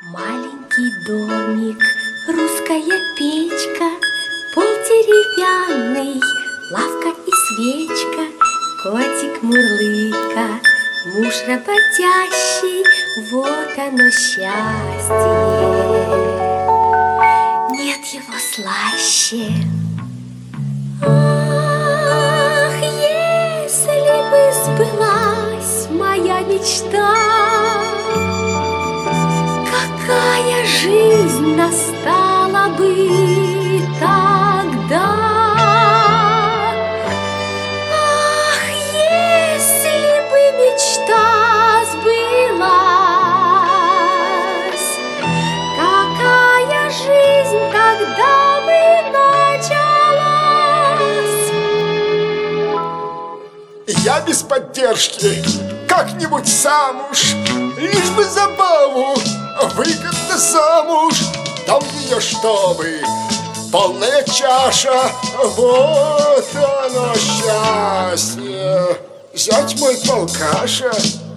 Маленький домик, русская печка, пол деревянный, лавка и свечка, котик мурлыка, муж работящий, вот оно счастье. Нет его слаще. Ах, если бы сбылась моя мечта, какая жизнь настала бы тогда! Ах, если бы мечта сбылась, какая жизнь тогда бы началась! Я без поддержки как-нибудь сам уж, лишь бы забаву, выгодно замуж. Дам ее, чтобы полная чаша, вот оно счастье. Зять мой полкаша.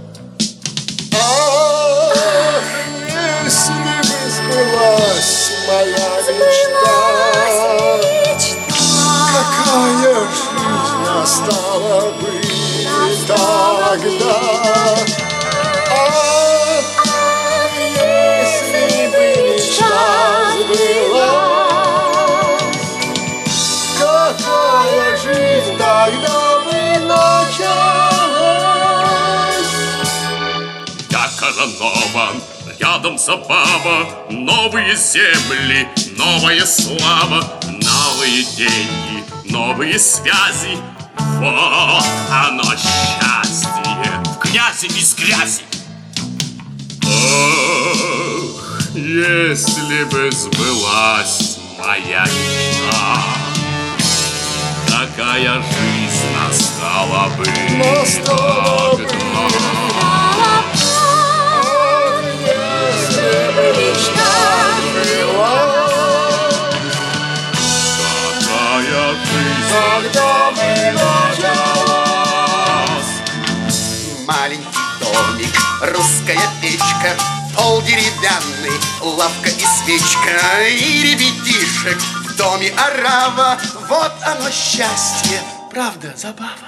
Ах, если бы сбылась моя мечта, какая жизнь настала бы тогда. Тогда бы началась. Как Казанова, рядом забава, новые земли, новая слава, новые деньги, новые связи. Вот оно счастье, в князи без грязи. Ах, если бы сбылась моя мечта, какая жизнь настала бы тогда. Если бы мечта сбылась, какая жизнь тогда бы началась. Маленький домик, русская печка, пол деревянный, лавка и свечка, и ребятишек в доме орава. Вот оно счастье, правда, забава.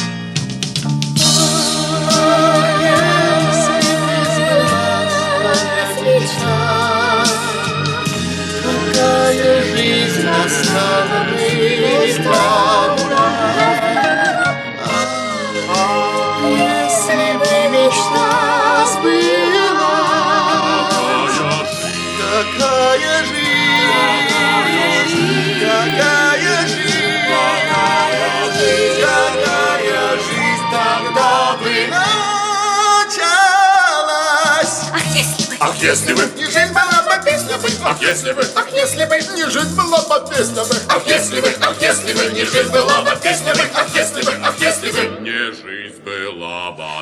Какая жизнь настала бы тогда. Если бы мечта сбылась, какая жизнь, какая жизнь тогда бы началась. Ах, если бы Не жизнь была бы, песня бы. Ах, если бы Ах, если бы не жизнь была бы, песня бы. Ах, если бы не жизнь была бы, песня бы. Ах, если бы не жизнь была бы.